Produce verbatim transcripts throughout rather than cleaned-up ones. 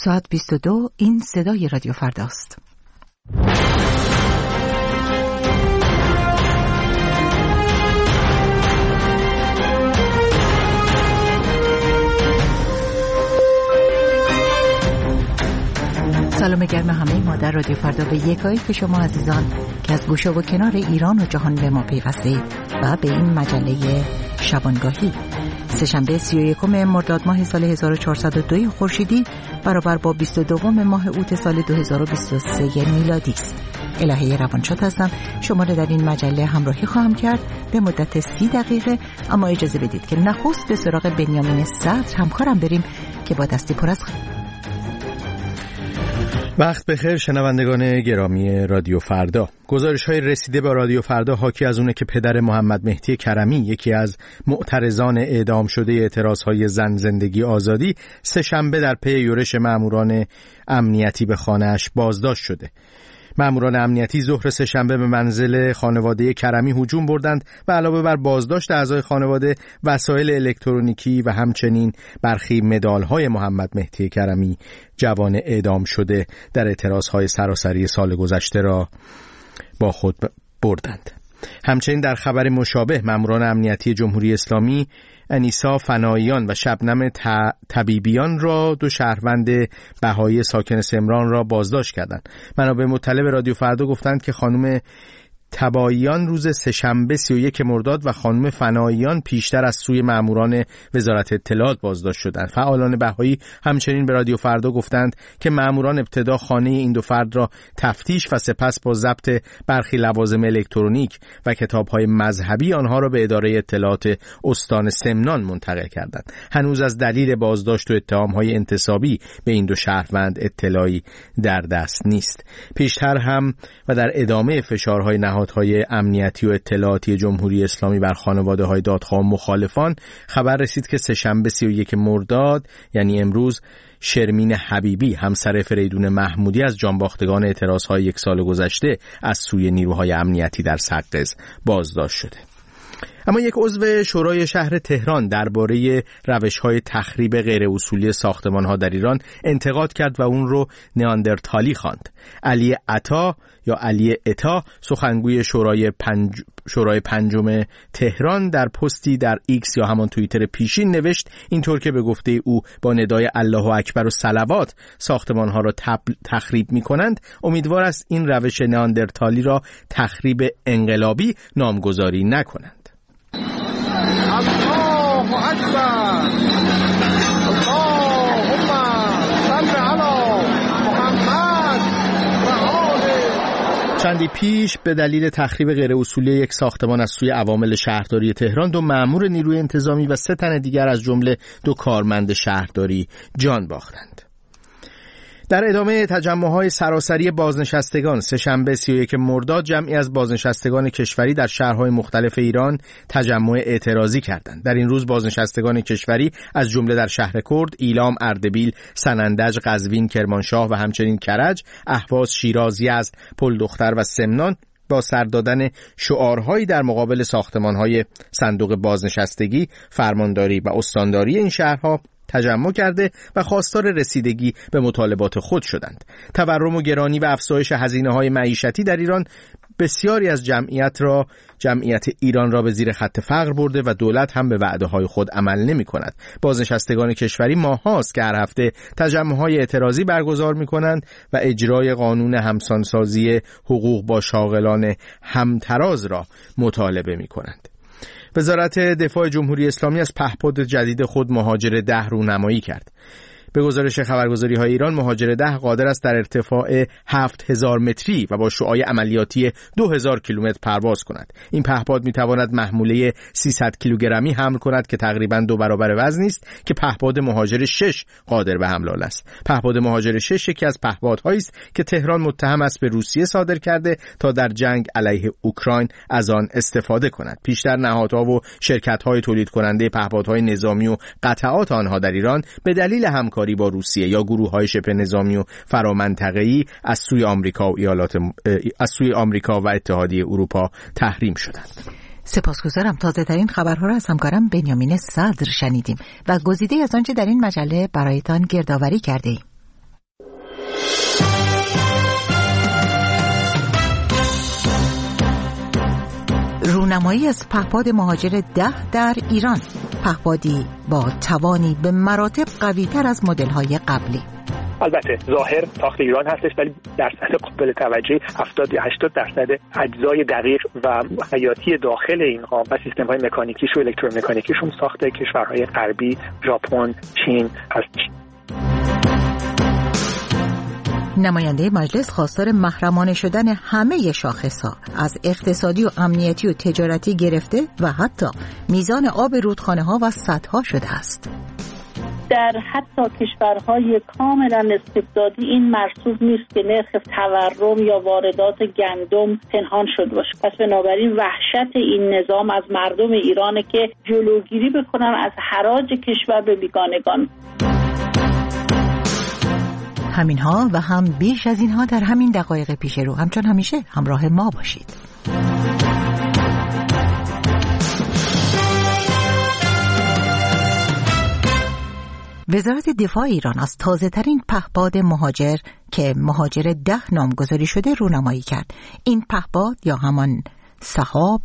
ساعت بیست و دو. این صدای رادیو فرداست. سلام گرم همه ما در رادیو فردا به یکایی که شما عزیزان که از گوشه و کنار ایران و جهان به ما پیوستید و به این مجله شبانگاهی. سه‌شنبه سی و یکم مرداد ماه سال هزار و چهارصد و دو خورشیدی برابر با بیست و دوم ماه اوت سال دو هزار و بیست و سه میلادی است. الهه روانشاد هستم. شما را در این مجله همراهی خواهم کرد به مدت سی دقیقه، اما اجازه بدید که نخست به سراغ بنیامین صدر همکارم بریم که با دستی پر از وقت بخیر شنوندگان گرامی رادیو فردا. گزارش‌های رسیده به رادیو فردا حاکی از اونه که پدر محمد مهدی کرمی، یکی از معترضان اعدام شده اعتراض‌های زن زندگی آزادی، سه‌شنبه در پی یورش ماموران امنیتی به خانه‌اش بازداشت شده. ماموران امنیتی ظهر سه‌شنبه به منزل خانواده کرمی هجوم بردند و علاوه بر بازداشت اعضای خانواده، وسایل الکترونیکی و همچنین برخی مدال‌های محمد مهدی کرمی جوان اعدام شده در اعتراض‌های سراسری سال گذشته را با خود بردند. همچنین در خبر مشابه ماموران امنیتی جمهوری اسلامی انیسا فناییان و شبنم طبیبیان را، دو شهروند بهایی ساکن سمران را بازداشت کردند. منابع مطلع به رادیو فردا گفتند که خانم تباییان روز سه‌شنبه سی و یک مرداد و خانم فناییان پیشتر از سوی ماموران وزارت اطلاعات بازداشت شدند. فعالان بهایی همچنین به رادیو فردا گفتند که ماموران ابتدا خانه این دو فرد را تفتیش و سپس با ضبط برخی لوازم الکترونیک و کتاب‌های مذهبی آنها را به اداره اطلاعات استان سمنان منتقل کردند. هنوز از دلیل بازداشت و اتهام‌های انتصابی به این دو شهروند اطلاعی در دست نیست. پیشتر هم و در ادامه فشارهای نهادهای امنیتی و اطلاعاتی جمهوری اسلامی بر خانواده‌های دادخواه مخالفان خبر رسید که سه‌شنبه سی و یک مرداد یعنی امروز شرمین حبیبی همسر فریدون محمودی از جانباختگان اعتراض‌های یک سال گذشته از سوی نیروهای امنیتی در سقز بازداشت شده. اما یک عضو شورای شهر تهران درباره روش‌های تخریب غیر اصولی ساختمان‌ها در ایران انتقاد کرد و اون رو نئاندرتالی خواند. علی عطا یا علی عطا سخنگوی شورای پنج... شورای پنجم تهران در پستی در ایکس یا همان توییتر پیشین نوشت اینطور که به گفته او با ندای الله اکبر و صلوات ساختمان‌ها را تب... تخریب می‌کنند، امیدوار است این روش نئاندرتالی را تخریب انقلابی نامگذاری نکنند. الله اکبر. اللهم صل علی محمد و آله. چندی پیش به دلیل تخریب غیر اصولی یک ساختمان از سوی عوامل شهرداری تهران دو مأمور نیروی انتظامی و سه تن دیگر از جمله دو کارمند شهرداری جان باختند. در ادامه تجمع‌های سراسری بازنشستگان سه‌شنبه سی و یک مرداد جمعی از بازنشستگان کشوری در شهرهای مختلف ایران تجمع اعتراضی کردند. در این روز بازنشستگان کشوری از جمله در شهر کرد، ایلام، اردبیل، سنندج، قزوین، کرمانشاه و همچنین کرج، اهواز، شیراز، یزد، پلدختر و سمنان با سر دادن شعارهایی در مقابل ساختمان‌های صندوق بازنشستگی، فرمانداری و استانداری این شهرها تجمع کرده و خواستار رسیدگی به مطالبات خود شدند. تورم و گرانی و افزایش هزینه‌های معیشتی در ایران بسیاری از جمعیت را جمعیت ایران را به زیر خط فقر برده و دولت هم به وعده‌های خود عمل نمی‌کند. بازنشستگان کشوری ماه‌هاست که هر هفته تجمع‌های اعتراضی برگزار می‌کنند و اجرای قانون همسانسازی حقوق با شاغلان همتراز را مطالبه می‌کنند. وزارت دفاع جمهوری اسلامی از پهپاد جدید خود مهاجر ده رونمایی کرد. به گزارش خبرگزاری‌های ایران مهاجر ده قادر است در ارتفاع هفت هزار متری و با شعاع عملیاتی دو هزار کیلومتر پرواز کند. این پهپاد می‌تواند محموله سیصد کیلوگرمی حمل کند که تقریباً دو برابر وزنی است که پهپاد مهاجر شش قادر به حمل است. پهپاد مهاجر شش یکی از پهپادهایی است که تهران متهم است به روسیه صادر کرده تا در جنگ علیه اوکراین از آن استفاده کند. پیشتر نهادها و شرکت‌های تولید کننده پهپادهای نظامی و قطعات آنها در ایران به دلیل همکاری با روسیه یا گروه‌های شبه نظامی و فرامنطقه‌ای از سوی آمریکا و ایالات از سوی آمریکا و اتحادیه اروپا تحریم شدند. سپاسگزارم. تازه ترین خبرها را از همکارم بنیامین صدر شنیدیم و گزیده از آنچه در این مجله برایتان گردآوری کرده ایم. رونمایی از پهپاد مهاجر ده در ایران، پهپادی با توانی به مراتب قوی‌تر از مدل‌های قبلی. البته ظاهر ساخت ایران هستش، ولی درصد قابل توجهی هفتاد یا هشتاد درصد اجزای دقیق و حیاتی داخل اینها و سیستم‌های مکانیکیش و الکترومکانیکیشون ساخت کشورهای غربی، ژاپن، چین هست. نماینده مجلس خواستار محرمانه شدن همه شاخص‌ها از اقتصادی و امنیتی و تجارتی گرفته و حتی میزان آب رودخانه‌ها و سدها شده است. در حتی کشورهای کاملا استبدادی این مرسوم نیست که نرخ تورم یا واردات گندم پنهان شده باشه. پس بنابراین وحشت این نظام از مردم ایرانه که جلوگیری بکنن از حراج کشور به بیگانگان. همینها و هم بیش از اینها در همین دقایق پیش رو. همچون همیشه همراه ما باشید. وزارت دفاع ایران از تازه‌ترین پهپاد مهاجر که مهاجر ده نامگذاری شده رونمایی کرد. این پهپاد یا همان سحاب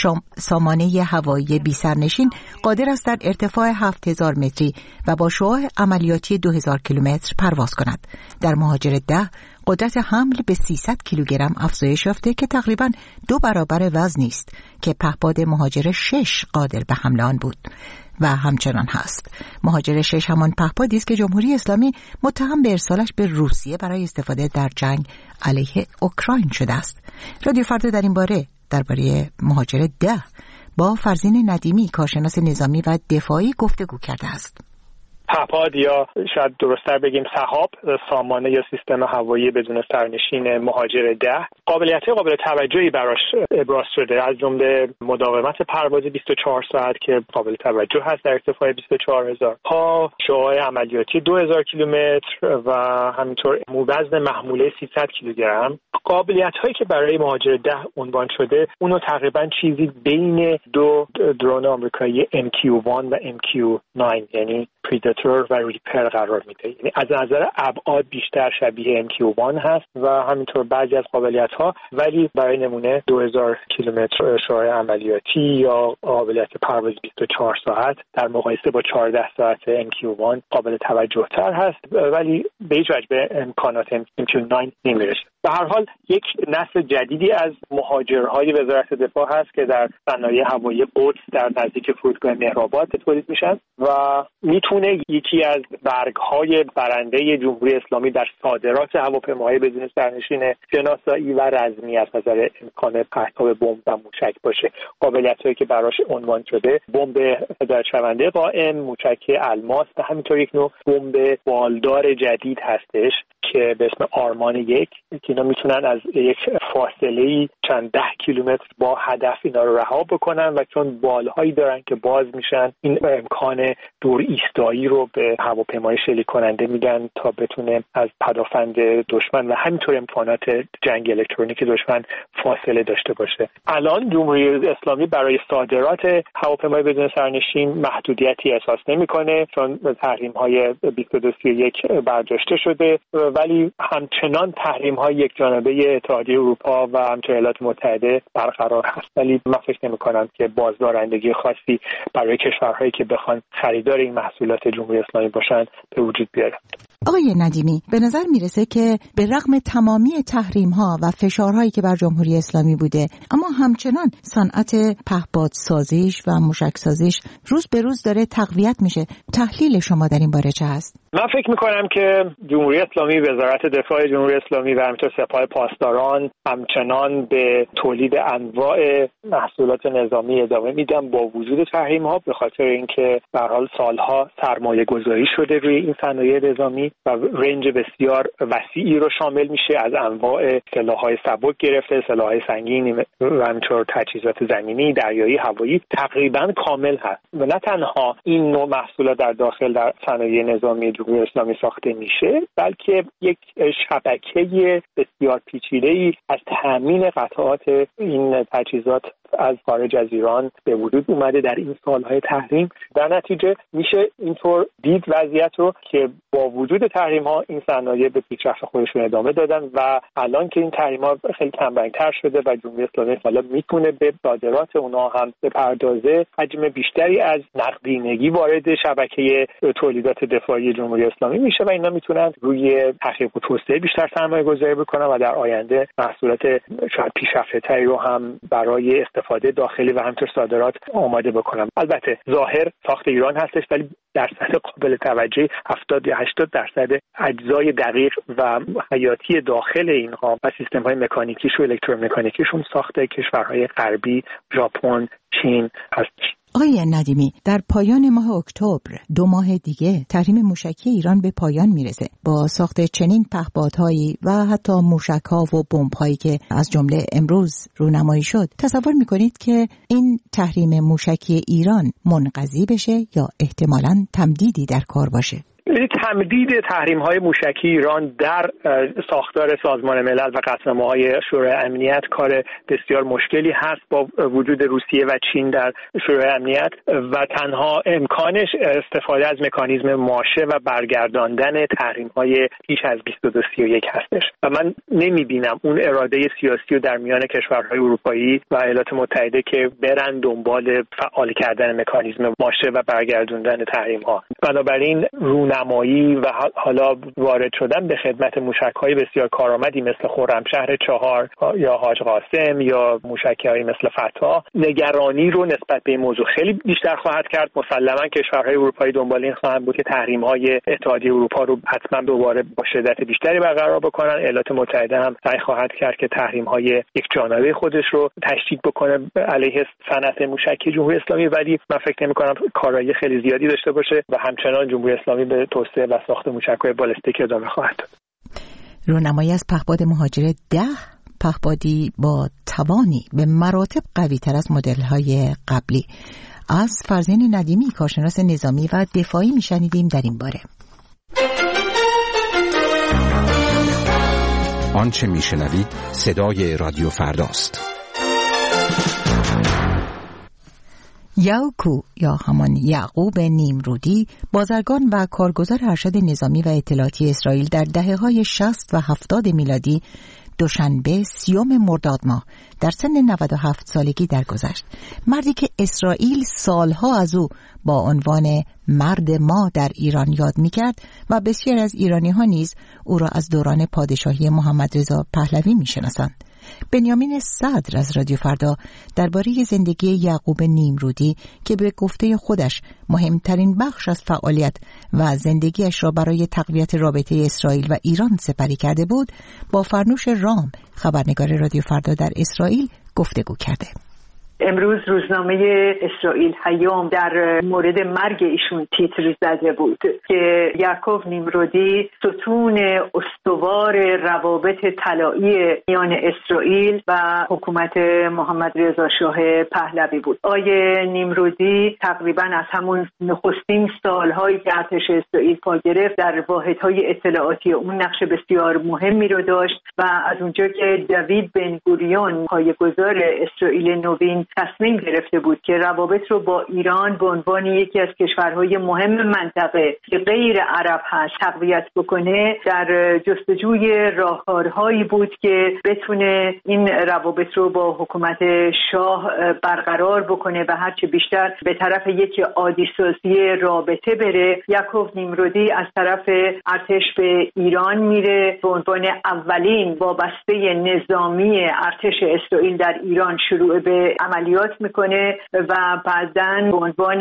سامانه هوایی بی سرنشین قادر است در ارتفاع هفت هزار متری و با شعاع عملیاتی دو هزار کیلومتر پرواز کند. در مهاجر ده قدرت حمل به سیصد کیلوگرم افزایش یافته که تقریباً دو برابر وزنی است که پهپاد مهاجر شش قادر به حمل آن بود و همچنان هست. مهاجر شش همان پهپادی است که جمهوری اسلامی متهم به ارسالش به روسیه برای استفاده در جنگ علیه اوکراین شده است. رادیو فردا در این باره درباره مهاجر ده با فرزین ندیمی کارشناس نظامی و دفاعی گفتگو کرده است. پهپاد یا شاید درست‌تر بگیم سحاب سامانه یا سیستم هوایی بدون سرنشین مهاجر ده قابلیت قابل توجهی براش ابراز شده، از جمله مداومت پرواز بیست و چهار ساعت که قابل توجه هست در ارتفاع بیست و چهار هزار پا، شعاع عملیاتی دو هزار کیلومتر و همینطور وزن محموله سیصد کیلوگرم. قابلیت هایی که برای مهاجر ده عنوان شده اونو تقریبا چیزی بین دو درون آمریکایی ام کیو یک و ام کیو نه یعنی پریداتور و ریپر قرار میده. یعنی از نظر ابعاد بیشتر شبیه ام کیو یک هست و همینطور بعضی از قابلیت ها، ولی برای نمونه دو هزار کیلومتر شعاع عملیاتی یا قابلیت پرواز بیست و چهار ساعت در مقایسه با چهارده ساعت ام کیو یک قابل توجه تر هست، ولی به هیچ وجه به امکانات ام کیو نه نمیرسه. به هر حال یک نسل جدیدی از مهاجرهای وزارت دفاع هست که در صنایع هوایی قدس در نزدیک فرودگاه مهرآباد تولید میشن و میتونه یکی از برگ‌های برنده جمهوری اسلامی در صادرات هواپیماهای بدون سرنشین شناسایی و رزمی از نظر امکان پرتاب بمب و موشک باشه. قابلیت‌هایی که براش عنوان شده بمب هدایت‌شونده قائم، موشک الماس و همینطور یک نوع بمب بالدار جدید هستش که به اسم آرمان یک که اینا میتونن از یک فاصله چند ده کیلومتر با هدف اینا رو رها بکنن و چون بالهایی دارن که باز میشن این امکان دور ایستایی رو به هواپیمای شلیک کننده میدن تا بتونه از پدافند دشمن و همینطور امکانات جنگ الکترونیک دشمن فاصله داشته باشه. الان جمهوری اسلامی برای صادرات هواپیمای بدون سرنشین محدودیتی احساس نمیکنه چون تحریم‌های بیست و دو سی و یک برداشته شده، ولی همچنان تحریم‌های یک جانبه اتحادیه اروپا و همچنین ایالات متحده برقرار هست، ولی من فکر نمی‌کنم که بازدارندگی خاصی برای کشورهایی که بخوان خریدار این محصولات جمهوری اسلامی باشن به وجود بیاره. آقای ندیمی، به نظر میرسه که به رغم تمامی تحریم‌ها و فشارهایی که بر جمهوری اسلامی بوده، اما همچنان صنعت پهپاد سازیش و موشک سازیش روز به روز داره تقویت میشه. تحلیل شما در این باره چه هست؟ من فکر میکنم که جمهوری اسلامی، وزارت دفاع جمهوری اسلامی و همینطور سپاه پاسداران همچنان به تولید انواع محصولات نظامی ادامه میدن با وجود تحریم‌ها، به خاطر اینکه به هر حال سالها سرمایه گذاری شده روی این صنایع نظامی و رنج بسیار وسیعی رو شامل میشه، از انواع سلاح‌های سبک گرفته سلاح‌های سنگین و همینطور تجهیزات زمینی، دریایی، هوایی تقریبا کامل هست و نه تنها این نوع محصولات در داخل در صنایع نظامی جمهوری اسلامی ساخته میشه، بلکه یک شبکه بسیار پیچیده‌ای از تامین قطعات این تجهیزات از خارج از ایران به وجود اومده در این سالهای تحریم. در نتیجه میشه اینطور دید وضعیت رو که با وجود تحریم ها این صنایع به پیشرفت خودشون ادامه دادن و الان که این تحریم ها خیلی کمرنگ‌تر شده و جمهوری اسلامی حالا میتونه به صادرات اونها هم بپردازه، حجم بیشتری از نقدینگی وارد شبکه تولیدات دفاعی جمهوری اسلامی میشه و اینا میتونن روی تحقیق و توسعه بیشتر سرمایه گذاری بکنن و در آینده محصولات شاید پیشرفته‌تری رو هم برای استفاده داخلی و همینطور صادرات آماده بکنن. البته ظاهر ساخت ایران هستش، ولی درصد قابل توجهی هفتاد یا هشتاد درصد اجزای دقیق و حیاتی داخل اینها و سیستم‌های مکانیکیش و الکترومکانیکیشون ساخت کشورهای غربی، ژاپن، چین هستش. آقای ندیمی، در پایان ماه اکتبر دو ماه دیگه تحریم موشکی ایران به پایان میرسه. با ساخت چنین پهپادهایی و حتی موشک‌ها و بمب‌هایی که از جمله امروز رونمایی شد، تصور میکنید که این تحریم موشکی ایران منقضی بشه یا احتمالاً تمدیدی در کار باشه؟ تمدید تحریم‌های موشکی ایران در ساختار سازمان ملل و قطعنامه‌های شورای امنیت کار بسیار مشکلی هست با وجود روسیه و چین در شورای امنیت و تنها امکانش استفاده از مکانیزم ماشه و برگرداندن تحریم‌های بیش از بیست و دو سی و یک هستش و من نمی‌بینم اون اراده سیاسی رو در میان کشورهای اروپایی و ایالات متحده که برن دنبال فعال کردن مکانیزم ماشه و برگرداندن تحریم‌ها. بنابراین نمایی و حالا وارد شدن به خدمت موشک‌های بسیار کارآمدی مثل خرمشهر چهار یا حاج قاسم یا موشک‌هایی مثل فتح نگرانی رو نسبت به این موضوع خیلی بیشتر خواهد کرد. مسلماً کشورهای اروپایی دنبال این خواهند بود که تحریم‌های اتحادیه اروپا رو حتما دوباره با شدت بیشتری برقرار بکنن. ایالات متحده هم سعی خواهد کرد که تحریم‌های یک جانبه خودش رو تشدید بکنه علیه صنعت موشکی جمهوری اسلامی، ولی من فکر نمی‌کنم کارایی خیلی زیادی داشته باشه و همچنان جمهوری اسلامی به توسعه و ساخت موشک‌های بالستیک ادامه خواهد داد. رونمایی از پهپاد مهاجر ده، پهپادی با توانی به مراتب قوی‌تر از مدل‌های قبلی. از فرزین ندیمی، کارشناس نظامی و دفاعی میشنیدیم در این باره. آنچه میشنوید صدای رادیو فرداست. یاوکو یا همان یعقوب نیمرودی، بازرگان و کارگزار ارشد نظامی و اطلاعاتی اسرائیل در دهه‌های شصت و هفتاد میلادی دوشنبه سیوم مرداد ماه در سن نود و هفت سالگی درگذشت. مردی که اسرائیل سالها از او با عنوان مرد ما در ایران یاد می‌کرد و بسیار از ایرانی‌ها نیز او را از دوران پادشاهی محمد رضا پهلوی می‌شناسند. بنیامین صدر از رادیو فردا درباره زندگی یعقوب نیمرودی که به گفته خودش مهمترین بخش از فعالیت و زندگیش را برای تقویت رابطه اسرائیل و ایران سپری کرده بود، با فرنوش رام، خبرنگار رادیو فردا در اسرائیل، گفتگو کرده. امروز روزنامه اسرائیل هیام در مورد مرگ ایشون تیتر زده بود که یعقوب نیمرودی ستون استوار روابط طلایی میان اسرائیل و حکومت محمد رضا شاه پهلوی بود. آیه نیمرودی تقریبا از همون نخستین سالهایی که ارتش اسرائیل پا گرفت در واحدهای اطلاعاتی اون نقش بسیار مهمی رو داشت و از اونجا که دوید بن گوریون پایه‌گذار اسرائیل نوین تصمیم گرفته بود که روابط رو با ایران به عنوان یکی از کشورهای مهم منطقه که غیر عرب هست تقویت بکنه، در جستجوی راهکارهایی بود که بتونه این روابط رو با حکومت شاه برقرار بکنه و هرچه بیشتر به طرف یک عادی سازی رابطه بره. یعقوب نیمرودی از طرف ارتش به ایران میره، به عنوان اولین وابسته نظامی ارتش اسرائیل در ایران شروع به عملیات میکنه و بعداً به عنوان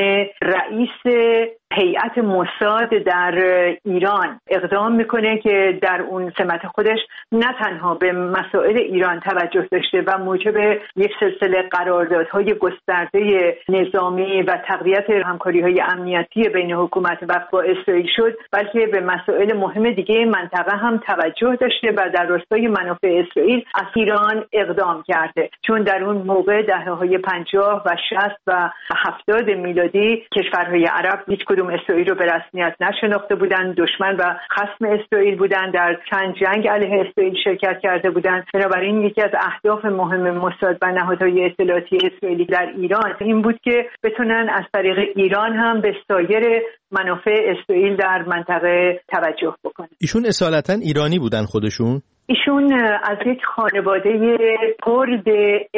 رئیس هیئت موساد در ایران اقدام میکنه که در اون سمت خودش نه تنها به مسائل ایران توجه داشته و موجب یک سلسله قراردادهای گسترده نظامی و تقویت همکاری‌های امنیتی بین حکومت و با اسرائیل شد، بلکه به مسائل مهم دیگه منطقه هم توجه داشته و در راستای منافع اسرائیل از ایران اقدام کرده، چون در اون موقع دهه‌های پنجاه و شصت و هفتاد میلادی کشورهای عرب هیچ کدوم مردم اسرائیل رو به رسمیت نشناخته بودند، دشمن و خصم اسرائیل بودند، در چند جنگ علیه اسرائیل شرکت کرده بودند. بنابراین یکی از اهداف مهم موساد و نهادهای اطلاعاتی اسرائیلی در ایران این بود که بتونن از طریق ایران هم به سایر منافع اسرائیل در منطقه توجه بکنن. ایشون اصالتا ایرانی بودن خودشون؟ ایشون از یک خانواده کرد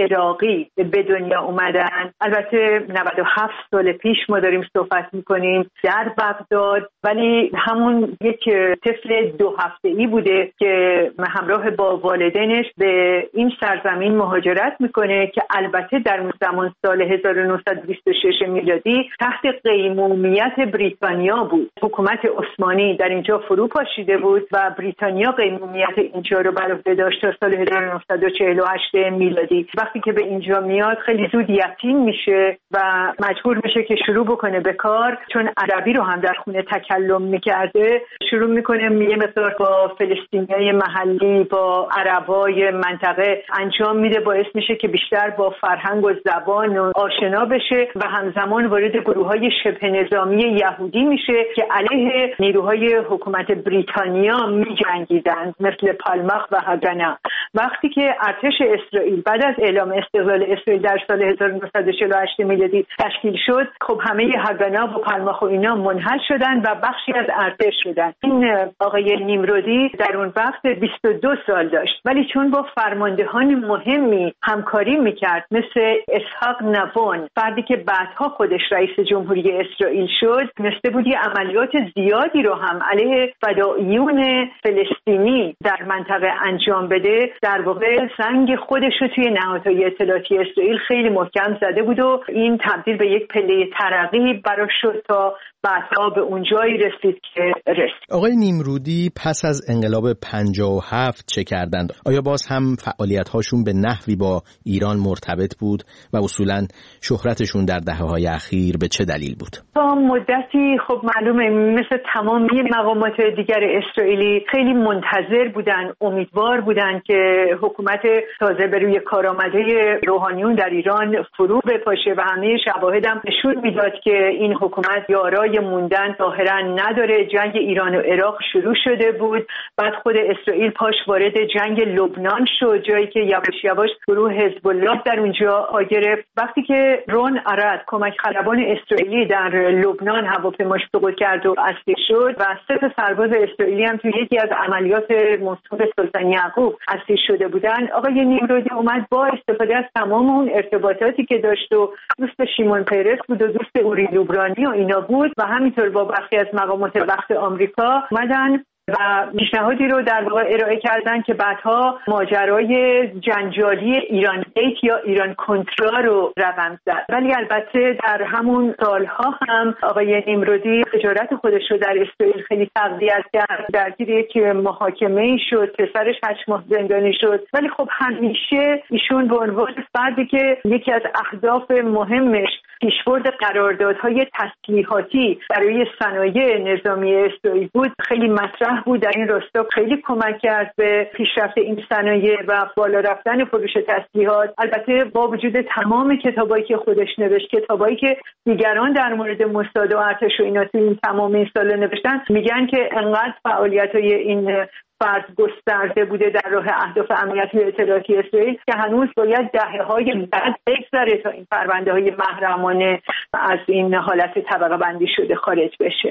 عراقی به دنیا اومدن. البته نود و هفت سال پیش ما داریم صحبت میکنیم در بغداد، ولی همون یک طفل دو هفته‌ای بوده که همراه با والدینش به این سرزمین مهاجرت میکنه که البته در اون زمان سال هزار و نهصد و بیست و شش میلادی تحت قیمومیت بریتانیا بود. حکومت عثمانی در اینجا فرو پاشیده بود و بریتانیا قیمومیت اینجا رو بر عهده داشت تا سال هزار و نهصد و چهل و هشت میلادی. وقتی که به اینجا میاد خیلی زود یتیم میشه و مجبور میشه که شروع بکنه به کار، چون عربی رو هم در خونه تکلم میکرده. شروع میکنه یه مقدار با فلسطینیای محلی، با عربای منطقه انجام میده، باعث میشه که بیشتر با فرهنگ و زبان و آشنا بشه و همزمان وارد گروه‌های شبه نظامی یهودی میشه که علیه نیروهای حکومت بریتانیا میجنگیدند، مثل پالماخ و هاگانا. وقتی که ارتش اسرائیل بعد از اعلام استقلال اسرائیل در سال هزار و نهصد و چهل و هشت میلادی تشکیل شد، خب همه هاگانا و پالماخ و اینا منحل شدن و بخشی از ارتش شدن. این آقای نیمرودی در اون وقت بیست و دو سال داشت، ولی چون با فرماندهان مهمی همکاری میکرد مثل اسحاق نوون، فردی که بعدها خودش رئیس جمهوری اسرائیل شد، تونسته بود یه عملیات زیادی رو هم علیه فدائیون فلسطینی در منطقه انجام بده. در واقع سنگ خودش رو توی نهادهای اطلاعاتی اسرائیل خیلی محکم زده بود و این تبدیل به یک پله ترقی براش شد تا بعدها به اون جایی رسید که رسید. آقای نیمرودی پس از انقلاب پنجاه و هفت چه کردند؟ آیا باز هم فعالیت‌هاشون به نحوی با ایران مرتبط بود و اصولاً شهرتشون در دهه‌های اخیر به چه دلیل بود؟ تا مدتی خب معلومه مثل تمامی مقامات دیگر اسرائیلی خیلی منتظر بودن، امیدوار بودن که حکومت تازه به روی کار آمده روحانیون در ایران فرو بپاشه و همه شواهد هم نشون میداد که این حکومت یارای موندن ظاهرا نداره. جنگ ایران و عراق شروع شده بود، بعد خود اسرائیل پاش وارد جنگ لبنان شد، جایی که یواش یواش گروه حزب الله در اونجا آ گرفت. وقتی که رون ارد کمک خلبان اسرائیلی در لبنان هواپیماش سقوط کرد و اسیر شد و سه تا سرباز اسرائیلی هم توی یکی از عملیات موسوم سلطان یعقوب اسیر شده بودن، آقای نیمرودی اومد با استفاده از تمام اون ارتباطاتی که داشت و دوست شیمون پیرس بود و دوست اوری لوبرانی و اینا بود و همینطور با برخی از مقامات وقت آمریکا اومدن و پیشنهادی رو در واقع ارائه کردن که بعدها ماجرای جنجالی ایران گیت یا ایران کنترا رو رقم زد. ولی البته در همون سالها هم آقای نیمرودی تجارت خودش رو در اسرائیل خیلی تقویت کرد، درگیر یک محاکمه‌ای شد، پسرش هشت ماه زندانی شد. ولی خب همیشه ایشون به عنوان فردی که یکی از اهداف مهمش پیشبرد قراردادهای تسلیحاتی برای صنایع نظامی اسرائیل بود، خیلی مطرح بود. در این راستا خیلی کمک کرد به پیشرفت این صنایع و بالا رفتن فروش تسلیحات. البته با وجود تمام کتابایی که خودش نوشت، کتابایی که دیگران در مورد موساد و ارتش و اینا تو این تمام این سال نوشتن، میگن که انقدر فعالیت‌های این فرد گسترده بوده در راه اهداف امنیتی و اطلاعاتی اسرائیل که هنوز باید دهه‌های بعد بگذره تا این پرونده‌های محرمانه از این حالت طبقه بندی شده خارج بشه.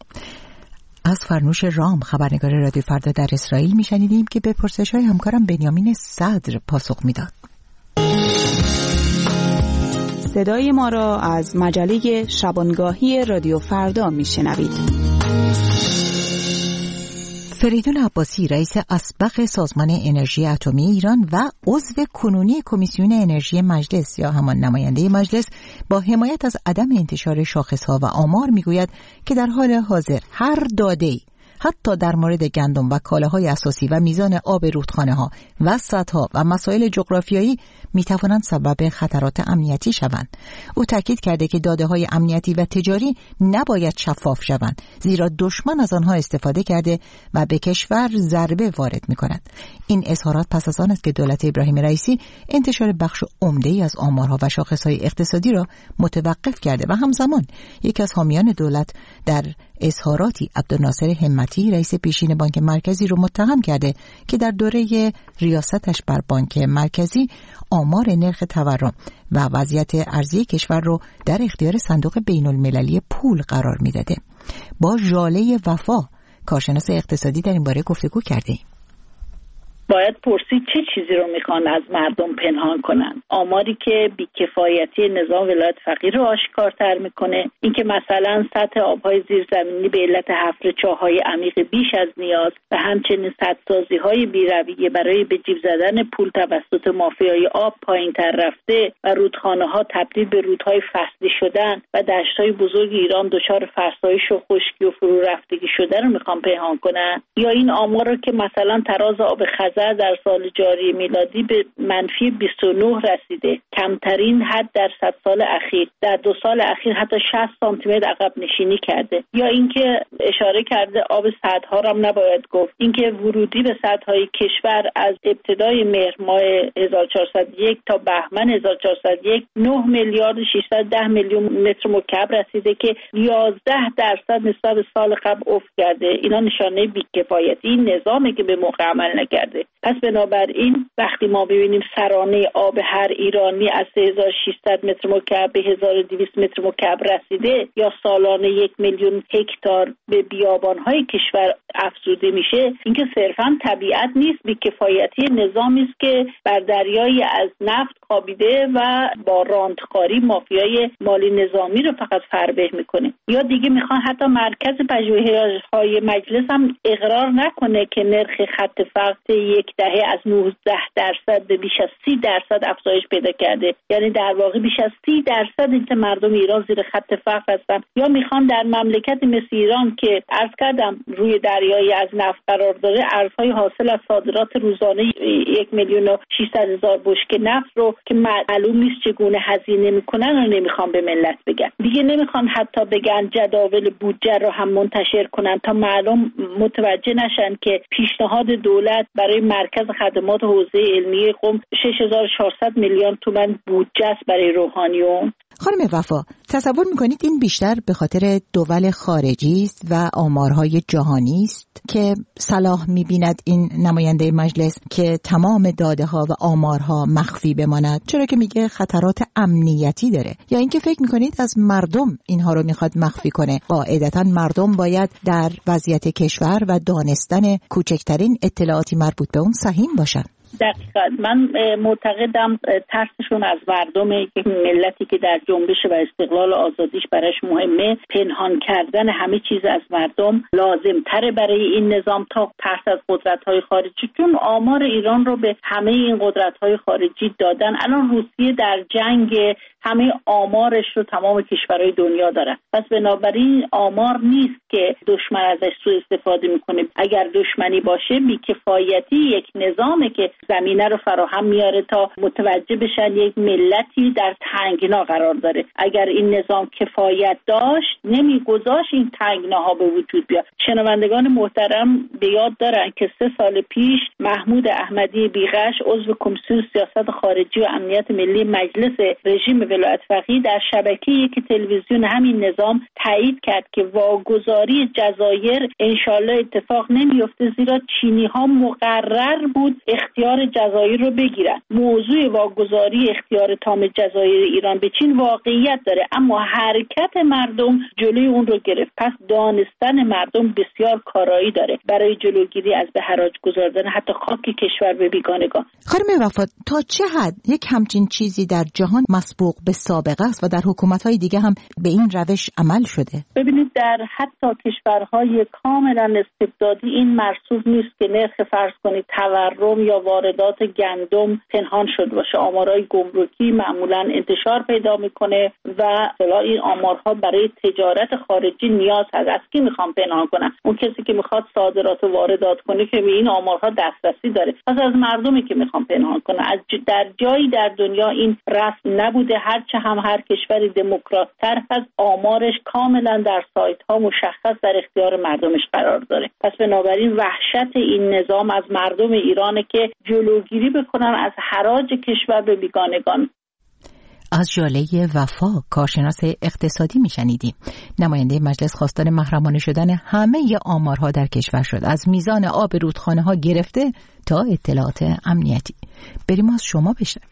از فرنوش رام، خبرنگار رادیو فردا در اسرائیل، میشنیدیم که به پرسش‌های همکارم بنیامین صدر پاسخ میداد. صدای ما را از مجله شبانگاهی رادیو فردا میشنوید. فریدون عباسی، رئیس اسبق سازمان انرژی اتمی ایران و عضو کنونی کمیسیون انرژی مجلس یا همان نماینده مجلس، با حمایت از عدم انتشار شاخصها و آمار میگوید که در حال حاضر هر داده‌ای حتی در مورد گندم و کالاهای اساسی و میزان آب رودخانه‌ها و سدها و مسائل جغرافیایی میتوانند سبب خطرات امنیتی شوند. او تاکید کرده که داده‌های امنیتی و تجاری نباید شفاف شوند، زیرا دشمن از آنها استفاده کرده و به کشور ضربه وارد می‌کند. این اظهارات پس از آن است که دولت ابراهیم رئیسی انتشار بخش عمده‌ای از آمارها و شاخص‌های اقتصادی را متوقف کرده و همزمان یکی از حامیان دولت در اظهاراتی عبدالناصر همتی رئیس پیشین بانک مرکزی رو متهم کرده که در دوره ریاستش بر بانک مرکزی آمار نرخ تورم و وضعیت ارزی کشور رو در اختیار صندوق بین المللی پول قرار میداده. با ژاله وفا کارشناس اقتصادی در این باره گفتگو کرده. باید پرسید چه چیزی رو میخوان از مردم پنهان کنن. آماری که بیکفایتی نظام ولایت فقیر رو آشکارتر میکنه، اینکه مثلا سطح آبهای زیرزمینی به علت حفر چاهای عمیق بیش از نیاز و همچنین سدسازی های بی‌رویه برای به جیب زدن پول توسط مافیای آب پایین تر رفته و رودخانه ها تبدیل به رودهای فصلی شدن و دشت‌های بزرگ ایران دچار فرسایش و خشکی و فرو رفتگی شده رو میخوان پنهان کنن. یا این آمار رو که مثلا تراز آب خزر در سال جاری میلادی به منفی بیست و نه رسیده، کمترین حد در صد سال اخیر. در دو سال اخیر حتی شصت سانتی متر عقب نشینی کرده. یا اینکه اشاره کرده آب سدها را هم نباید گفت، اینکه ورودی به سدهای کشور از ابتدای مهر ماه هزار و چهارصد و یک تا بهمن هزار و چهارصد و یک نه میلیارد و ششصد و ده میلیون متر مکعب رسیده که یازده درصد نسبت به سال قبل افت کرده. اینا نشانه بی‌کفایتی این نظامه که به موقع عمل نکرده. پس بنابراین وقتی ما ببینیم سرانه آب هر ایرانی از سه هزار و ششصد متر مکعب به هزار و دویست متر مکعب رسیده یا سالانه یک میلیون هکتار به بیابان‌های کشور افزوده میشه، اینکه صرفاً طبیعت نیست، بی‌کفایتی نظامی است که بر دریایی از نفت خوابیده و با راندخواری مافیای مالی نظامی رو فقط فربه میکنه. یا دیگه میخوان حتی مرکز پژوهش‌های مجلس هم اقرار نکنه که نرخ خط فقر یک دهه از نوزده درصد به بیش از سی درصد افزایش پیدا کرده. یعنی در واقع بیش از سی درصد اینکه مردم ایران زیر خط فقر هستن. یا میخوان در مملکت مثل ایران که عرض کردم روی دریایی از نفت قرار داره، ارزهای حاصل از صادرات روزانه یک میلیون و ششصد هزار بشکه نفت رو که معلوم نیست چگونه هزینه میکنن رو نمیخوان به ملت بگن. دیگه نمیخوان حتی بگن جداول بودجه رو هم منتشر کنن تا مردم متوجه نشن که پیشنهاد دولت برای مرکز خدمات حوزه علمی قم شش هزار و چهارصد میلیون تومان بودجه است برای روحانیون. خانم وفا، تصور میکنید این بیشتر به خاطر دول خارجی است و آمارهای جهانی است که صلاح میبیند این نماینده مجلس که تمام داده ها و آمارها مخفی بماند، چرا که میگه خطرات امنیتی داره؟ یا اینکه فکر میکنید از مردم اینها رو میخواد مخفی کنه؟ قاعدتاً مردم باید در وضعیت کشور و دانستن کوچکترین اطلاعاتی مربوط به اون سهیم باشن. دقیقاً من معتقدم ترسشون از مردم، یک ملتی که در جنبش و استقلال و آزادیش براش مهمه، پنهان کردن همه چیز از مردم لازم تره برای این نظام تا ترس از قدرت‌های خارجی، چون آمار ایران رو به همه این قدرت‌های خارجی دادن. الان روسیه در جنگ، همه آمارش رو تمام کشورهای دنیا دارن. پس بنابراین آمار نیست که دشمن ازش سوء استفاده میکنه. اگر دشمنی باشه بی‌کفایتی یک نظامه که زمینه رو فراهم میاره تا متوجه بشن یک ملتی در تنگنا قرار داره. اگر این نظام کفایت داشت نمیگذاشت این تنگناها به وجود بیاد. شنوندگان محترم به یاد دارن که سه سال پیش محمود احمدی بیغش عضو کمیسیون سیاست خارجی و امنیت ملی مجلس رژیم ولایت فقیه در شبکه یک تلویزیون همین نظام تایید کرد که واگذاری جزایر انشالله اتفاق نمیفته، زیرا چینی ها مقرر بود اختیار جزایر رو بگیرن. موضوع واگذاری اختیار تام جزایر ایران به چین واقعیت داره، اما حرکت مردم جلوی اون رو گرفت. پس دانستن مردم بسیار کارایی داره برای جلوگیری از به حراج گذاردن حتی خاک کشور به بیگانگان. خانم وفا، تا چه حد یک همچین چیزی در جهان مسبوق به سابقه است و در حکومت‌های دیگه هم به این روش عمل شده. ببینید در حتی کشورهای کاملا استبدادی این مرسوم نیست که نرخ فرض کنید تورم یا واردات گندم پنهان شد باشه. آمارهای گمرکی معمولا انتشار پیدا میکنه و اصلا این آمارها برای تجارت خارجی نیاز هست. از کی میخوام پنهان کنم؟ اون کسی که میخواد صادرات و واردات کنه که به این آمارها دسترسی داره. پس از مردمی که میخوام پنهان کنه. از در جایی در دنیا این رسم نبوده. هرچه هم هر کشوری دموکرات‌تر هست آمارش کاملا در سایت ها مشخص در اختیار مردمش قرار داره. پس بنابراین وحشت این نظام از مردم ایرانه که جلوگیری بکنن از حراج کشور به بیگانگان. از ژاله وفا کارشناس اقتصادی میشنیدیم. نماینده مجلس خواستار محرمانه شدن همه ی آمارها در کشور شد، از میزان آب رودخانه ها گرفته تا اطلاعات امنیتی. بریم از شما بشنویم.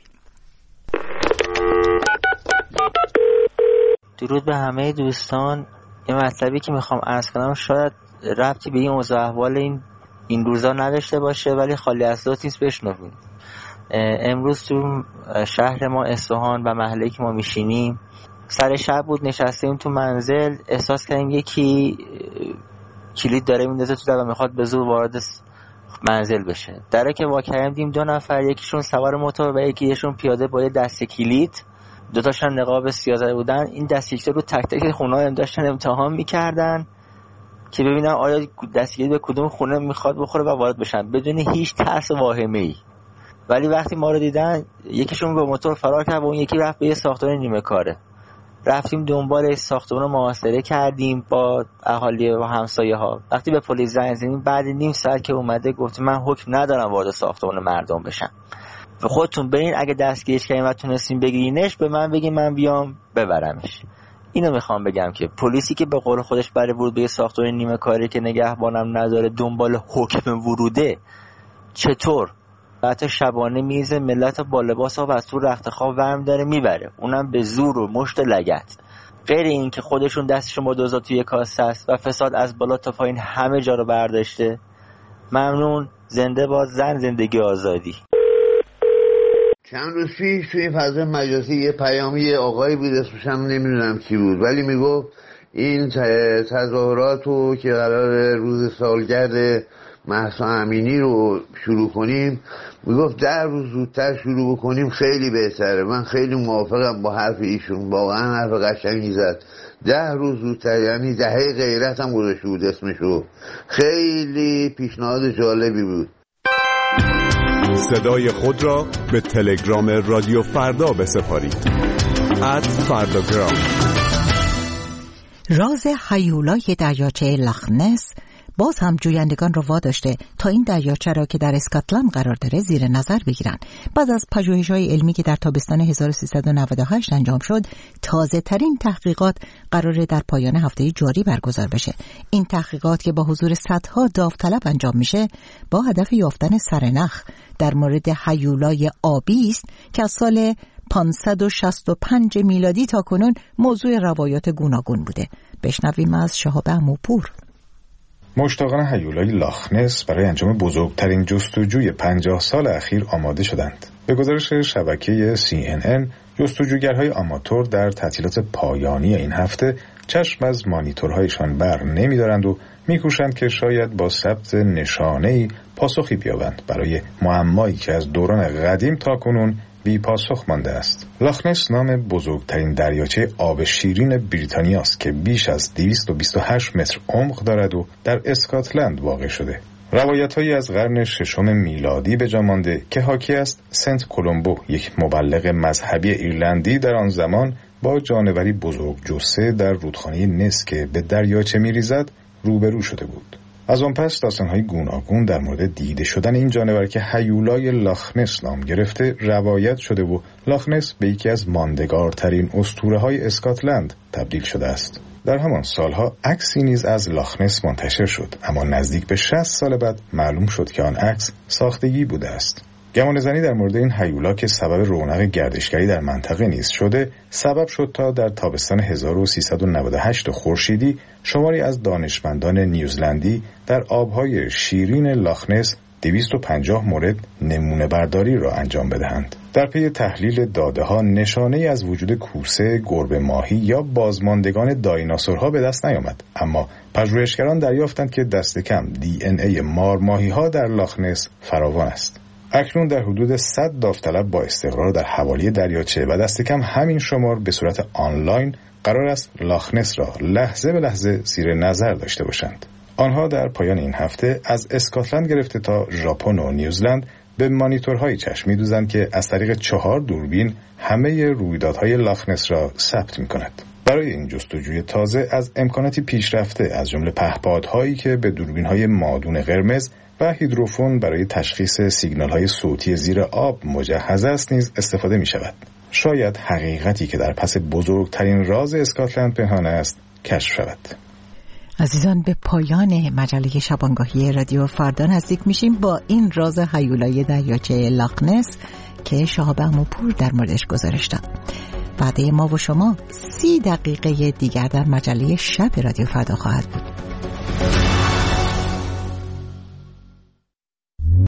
درود به همه دوستان. یه مطلبی که میخوام عرض کنم شاید ربطی به این اوضاع احوال این این روزا نداشته باشه ولی خالی از ذات نیست. بشنوید. امروز تو شهر ما اصفهان و محله‌ای که ما میشینیم سر شب بود، نشستیم تو منزل، احساس کردیم یکی کلید داره میندازه تو در و میخواد به زور وارد منزل بشه. درک که وا کردیم دیدیم دو نفر، یکیشون سوار موتور و یکیشون پیاده با یه دسته کلید، دو تاشون نقاب سیاه زده بودن. این دسته کلید رو تک تک خونه‌ها هم داشتن امتحان میکردن که ببینن آیا دسته کلید به کدوم خونه میخواد بخوره و وارد بشن بدون هیچ ترس و واهمه‌ای. ولی وقتی ما رو دیدن یکیشون با موتور فرار کرد و اون یکی رفت به یه ساختمان نیمه کاره. رفتیم دنبال ساختمان رو محاصره کردیم با اهالی و همسایه ها. وقتی به پلیس زنگ زدیم بعد نیم ساعت که اومده گفت من حکم ندارم وارد ساختمان مردم بشم و خودتون برین اگه دستگیرش کردین و تونستین بگیرینش به من بگین من بیام ببرمش. اینو میخوام بگم که پلیسی که به قول خودش برای ورود به ساختمان نیمه کاره که نگهبانم نداره دنبال حکم وروده، چطور حتی شبانه میز ملت با لباس ها و از تو رخت خواب ورم داره میبره، اونم به زور و مشت لگد. غیر این که خودشون دستشون با دوزا توی کاسه است و فساد از بالا تا پایین همه جا رو برداشته. ممنون. زنده باد زن، زندگی آزادی. چند روز پیش توی این فضای مجازی یه پیامی آقایی بود، اسمش هم نمیدونم چی بود، ولی میگفت این تظاهراتو که قرار روز سالگرد مهسا امینی رو شروع کنیم، میگفت ده روز زودتر شروع بکنیم خیلی بهتره. من خیلی موافقم با حرف ایشون، واقعا حرف قشنگی زد. ده روز زودتر یعنی دهه غیرت هم گذاشته بود اسمشو. خیلی پیشنهاد جالبی بود. صدای خود را به تلگرام رادیو فردا بسپارید. ات فرداگرام. راز هیولای دریاچه لخنس باز هم جویندگان را واداشته تا این دریاچه را که در اسکاتلند قرار داره زیر نظر بگیرن. بعد از پژوهش‌های علمی که در تابستان هزار و سیصد و نود و هشت انجام شد، تازه ترین تحقیقات قراره در پایان هفته جاری برگزار بشه. این تحقیقات که با حضور صدها داوطلب انجام میشه با هدف یافتن سرنخ در مورد هیولای آبی است که از سال پانصد و شصت و پنج میلادی تا کنون موضوع روایات گوناگون بوده. بشنویم از شهاب عموپور. مشتاقان هیولای لاخنس برای انجام بزرگترین جستجوی پنجاه سال اخیر آماده شدند. به گزارش شبکه سی ان ان، جستجوگرهای آماتور در تعطیلات پایانی این هفته چشم از مانیتورهایشان بر نمی‌دارند و می‌کوشند که شاید با ثبت نشانه‌ای پاسخی بیابند برای معمایی که از دوران قدیم تا کنون بی پاسخ مانده است. لاخنس نام بزرگترین دریاچه آب شیرین بریتانیا است که بیش از دویست و بیست و هشت متر عمق دارد و در اسکاتلند واقع شده. روایت‌هایی از قرن ششم میلادی به جا مانده که حاکی است سنت کولومبو، یک مبلغ مذهبی ایرلندی در آن زمان با جانوری بزرگ جثه در رودخانه نس که به دریاچه می‌ریزد روبرو شده بود. از آن پس داستان‌های گوناگون در مورد دیده شدن این جانور که هیولای لاخنس نام گرفته روایت شده و لاخنس به یکی از ماندگارترین اسطوره‌های اسکاتلند تبدیل شده است. در همان سالها عکسی نیز از لاخنس منتشر شد، اما نزدیک به شصت سال بعد معلوم شد که آن عکس ساختگی بوده است. گمانه‌زنی در مورد این هیولا که سبب رونق گردشگری در منطقه نیز شده، سبب شد تا در تابستان هزار و سیصد و نود و هشت خورشیدی شماری از دانشمندان نیوزلندی در آبهای شیرین لاخنس دویست و پنجاه مورد نمونه برداری را انجام بدهند. در پی تحلیل داده ها نشانه ای از وجود کوسه، گربه ماهی یا بازماندگان دایناسورها به دست نیامد، اما پژوهشگران دریافتند که دست کم دی ان ای مار ماهی ها در لاخنس فراوان است. اکنون در حدود صد داوطلب با استقرار در حوالی دریاچه و دست کم همین شمار به صورت آنلاین قرار است لاخنس را لحظه به لحظه زیر نظر داشته باشند. آنها در پایان این هفته از اسکاتلند گرفته تا ژاپن و نیوزلند به مانیتورهایی چشم می‌دوزند که از طریق چهار دوربین همه رویدادهای لاخنس را ثبت می‌کند. برای این جستجوی تازه از امکاناتی پیشرفته از جمله پهپادهایی که به دوربین‌های مادون قرمز و هیدروفون برای تشخیص سیگنال‌های صوتی زیر آب مجهز است نیز استفاده می‌شود. شاید حقیقتی که در پس بزرگترین راز اسکاتلند پنهان است کشف شود. عزیزان، به پایان مجله شبانگاهی رادیو فردا نزدیک میشیم با این راز هیولای دریاچه لاخنس که شهاب عموپور در موردش گزارش داد. وعده ما و شما سی دقیقه دیگر در مجله شب رادیو فردا خواهد بود.